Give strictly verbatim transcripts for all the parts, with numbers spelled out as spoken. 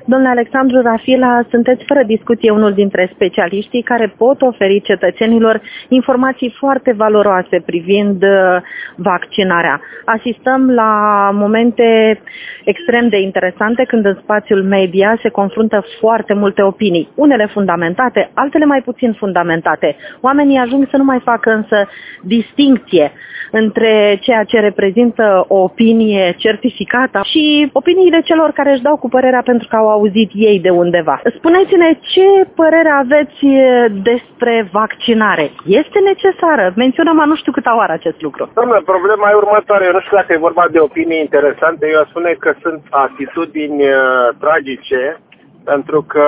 Domnule Alexandru Rafila, sunteți fără discuție unul dintre specialiștii care pot oferi cetățenilor informații foarte valoroase privind vaccinarea. Asistăm la momente extrem de interesante când în spațiul media se confruntă foarte multe opinii, unele fundamentate, altele mai puțin fundamentate. Oamenii ajung să nu mai facă însă distincție între ceea ce reprezintă o opinie certificată și opiniile celor care își dau cu părerea pentru că au auzit ei de undeva. Spuneți-ne ce părere aveți despre vaccinare. Este necesară? Menționăm a nu știu câta oară acest lucru. Doamne, problema e următoare. Eu nu știu dacă e vorba de opinii interesante. Eu aș spune că sunt atitudini uh, tragice, pentru că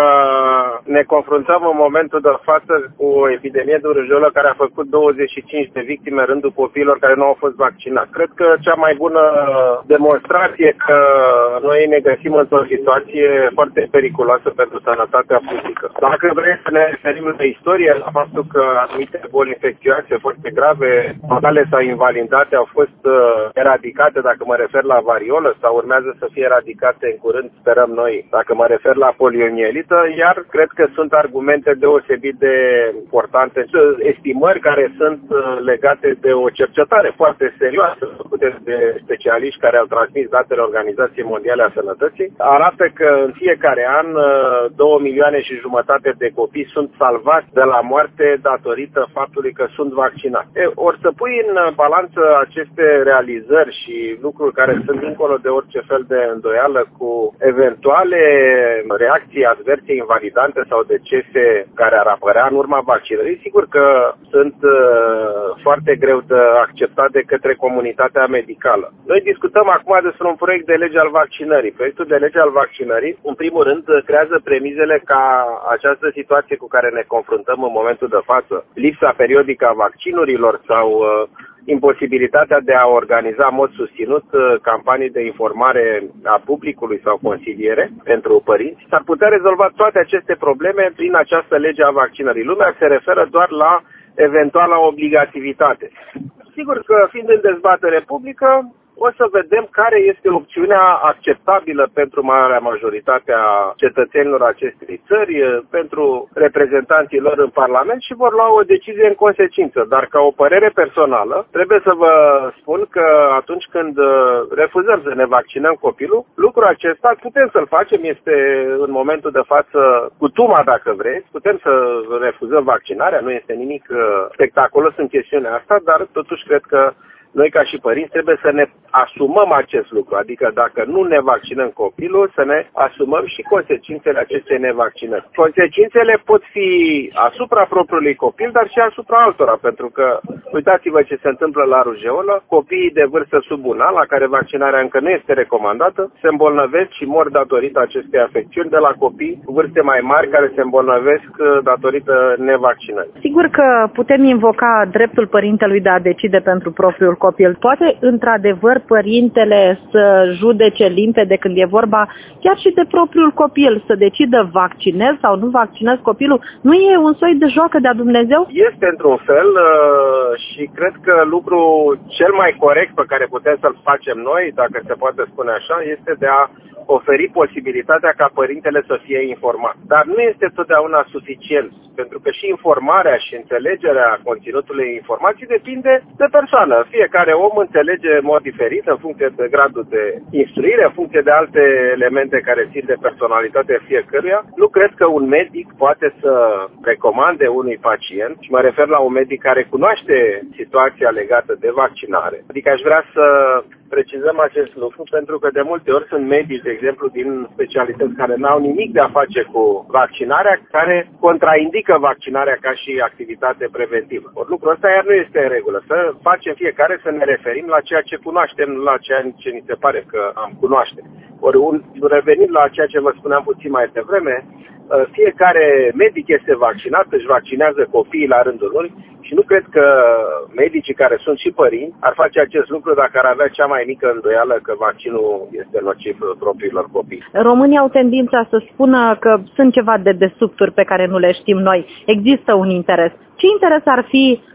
ne confruntăm în momentul de față cu o epidemie de rujolă care a făcut douăzeci și cinci de victime în rândul copiilor care nu au fost vaccinați. Cred că cea mai bună demonstrație că noi ne găsim într-o situație foarte periculoasă pentru sănătatea publică. Dacă vrem să ne referim la istorie, la faptul că anumite boli infecțioase foarte grave, mortale sau invalidate au fost eradicate, dacă mă refer la variolă, sau urmează să fie eradicate în curând, sperăm noi, dacă mă refer la poliomielită, iar cred că sunt argumente deosebit de importante, estimări care sunt legate de o cercetare foarte serioasă făcută de specialiști care au transmis datele Organizației Mondiale a Sănătății, arată că în fiecare an două milioane și jumătate de copii sunt salvați de la moarte datorită faptului că sunt vaccinați. E, ori să pui în balanță aceste realizări și lucruri care sunt dincolo de orice fel de îndoială cu eventuale reacții reacții adverse invalidante sau decese care ar apărea în urma vaccinării, sigur că sunt uh, foarte greu de acceptat de către comunitatea medicală. Noi discutăm acum despre un proiect de lege al vaccinării. Proiectul de lege al vaccinării, în primul rând, creează premizele ca această situație cu care ne confruntăm în momentul de față, lipsa periodică a vaccinurilor sau uh, imposibilitatea de a organiza în mod susținut campanii de informare a publicului sau consiliere pentru părinți, s-ar putea rezolva toate aceste probleme prin această lege a vaccinării. Lumea se referă doar la eventuala obligativitate. Sigur că, fiind în dezbatere publică, o să vedem care este opțiunea acceptabilă pentru marea majoritate a cetățenilor acestei țări, pentru reprezentanții lor în Parlament și vor lua o decizie în consecință. Dar ca o părere personală, trebuie să vă spun că atunci când refuzăm să ne vaccinăm copilul, lucrul acesta putem să-l facem, este în momentul de față cutuma dacă vreți, putem să refuzăm vaccinarea, nu este nimic spectaculos în chestiunea asta, dar totuși cred că noi, ca și părinți, trebuie să ne asumăm acest lucru. Adică dacă nu ne vaccinăm copilul, să ne asumăm și consecințele acestei nevaccinări. Consecințele pot fi asupra propriului copil, dar și asupra altora. Pentru că, uitați-vă ce se întâmplă la rujeolă, copiii de vârstă sub un an, la care vaccinarea încă nu este recomandată, se îmbolnăvesc și mor datorită acestei afecțiuni, de la copii cu vârste mai mari care se îmbolnăvesc datorită nevaccinării. Sigur că putem invoca dreptul părintelui de a decide pentru propriul copil. Poate, într-adevăr, părintele să judece limpede când e vorba chiar și de propriul copil, să decidă vaccinez sau nu vaccinez copilul? Nu e un soi de joacă de-a Dumnezeu? Este într-un fel și cred că lucrul cel mai corect pe care putem să-l facem noi, dacă se poate spune așa, este de a oferi posibilitatea ca părintele să fie informat. Dar nu este totdeauna suficient, pentru că și informarea și înțelegerea conținutului informației depinde de persoană. Fiecare om înțelege în mod diferit în funcție de gradul de instruire, în funcție de alte elemente care țin de personalitatea fiecăruia. Nu cred că un medic poate să recomande unui pacient, și mă refer la un medic care cunoaște situația legată de vaccinare. Adică aș vrea să precizăm acest lucru, pentru că de multe ori sunt medici, de exemplu, din specialități care n-au nimic de a face cu vaccinarea, care contraindică vaccinarea ca și activitate preventivă. Ori lucrul ăsta iar nu este în regulă. Să facem fiecare să ne referim la ceea ce cunoaștem, la ceea ce ni se pare că am cunoaște. Ori un, revenind la ceea ce vă spuneam puțin mai devreme, fiecare medic este vaccinat, își vaccinează copiii la rândul lor și nu cred că medicii care sunt și părinți ar face acest lucru dacă ar avea cea mai mică îndoială că vaccinul este nociv propriilor copii. Românii au tendința să spună că sunt ceva de dedesubturi pe care nu le știm noi. Există un interes. Ce interes ar fi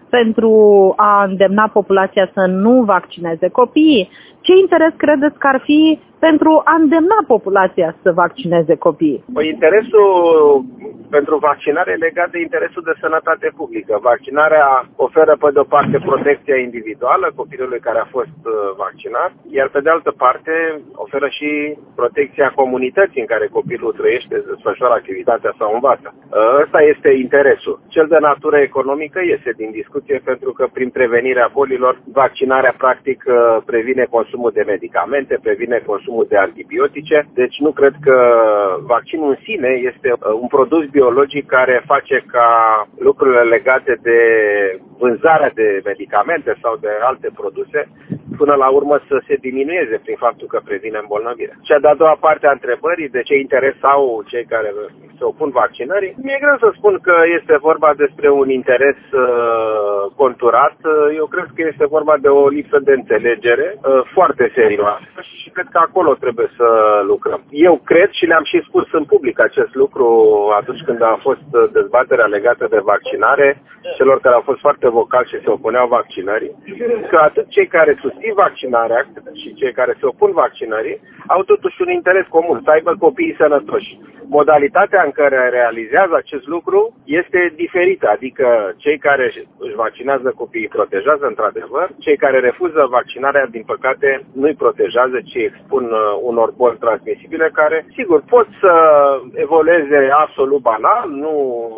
pentru a îndemna populația să nu vaccineze copiii? Ce interes credeți că ar fi pentru a îndemna populația să vaccineze copiii? Păi interesul pentru vaccinare e legat de interesul de sănătate publică. Vaccinarea oferă pe de-o parte protecția individuală copilului care a fost vaccinat, iar pe de altă parte oferă și protecția comunității în care copilul trăiește, desfășoară activitatea sau învață. Ăsta este interesul. Cel de natură economică iese din discuție pentru că prin prevenirea bolilor, vaccinarea practic previne consumul de medicamente, previne consumul de antibiotice, deci nu cred că vaccinul în sine este un produs biologic care face ca lucrurile legate de vânzarea de medicamente sau de alte produse până la urmă să se diminueze prin faptul că previne îmbolnăvirea. Cea de-a doua parte a întrebării, de ce interes au cei care se opun vaccinării, mi-e greu să spun că este vorba despre un interes uh, conturat. Eu cred că este vorba de o lipsă de înțelegere uh, foarte serioasă și cred că acolo trebuie să lucrăm. Eu cred și le-am și spus în public acest lucru atunci când a fost dezbaterea legată de vaccinare celor care au fost foarte vocali și se opuneau vaccinării, că atât cei care susțin vaccinarea și cei care se opun vaccinării au totuși un interes comun, să aibă copiii sănătoși. Modalitatea în care realizează acest lucru este diferită, adică cei care își vaccinează copiii protejează într-adevăr, cei care refuză vaccinarea, din păcate, nu-i protejează, ci expun unor boli transmisibile care, sigur, pot să evolueze absolut banal, nu,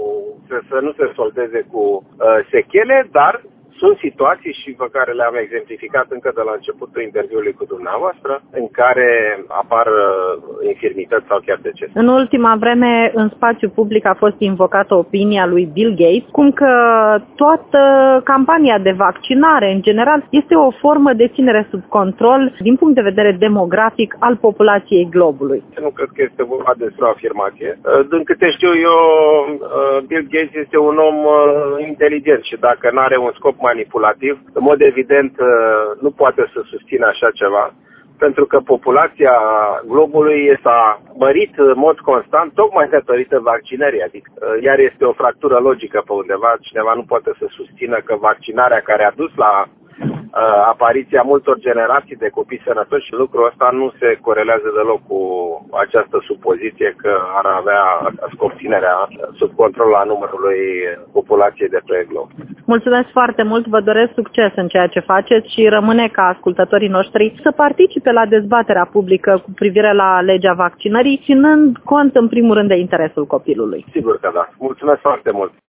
să nu se soldeze cu uh, sechele, dar sunt situații și pe care le-am exemplificat încă de la începutul interviului cu dumneavoastră, în care apar uh, infirmități sau chiar decese. În ultima vreme, în spațiu public a fost invocată opinia lui Bill Gates, cum că toată campania de vaccinare, în general, este o formă de ținere sub control din punct de vedere demografic al populației globului. Nu cred că este vorba despre o afirmație. Din câte știu eu, Bill Gates este un om inteligent și dacă nu are un scop manipulativ, în mod evident nu poate să susțină așa ceva, pentru că populația globului s-a mărit în mod constant tocmai datorită vaccinării, adică iar este o fractură logică pe undeva, cineva nu poate să susțină că vaccinarea care a dus la apariția multor generații de copii sănătoși și lucrul ăsta nu se corelează deloc cu această supoziție că ar avea scop ținerea sub control a numărului populației de pe glob. Mulțumesc foarte mult, vă doresc succes în ceea ce faceți și rămâne ca ascultătorii noștri să participe la dezbaterea publică cu privire la legea vaccinării, ținând cont în primul rând de interesul copilului. Sigur că da. Mulțumesc foarte mult.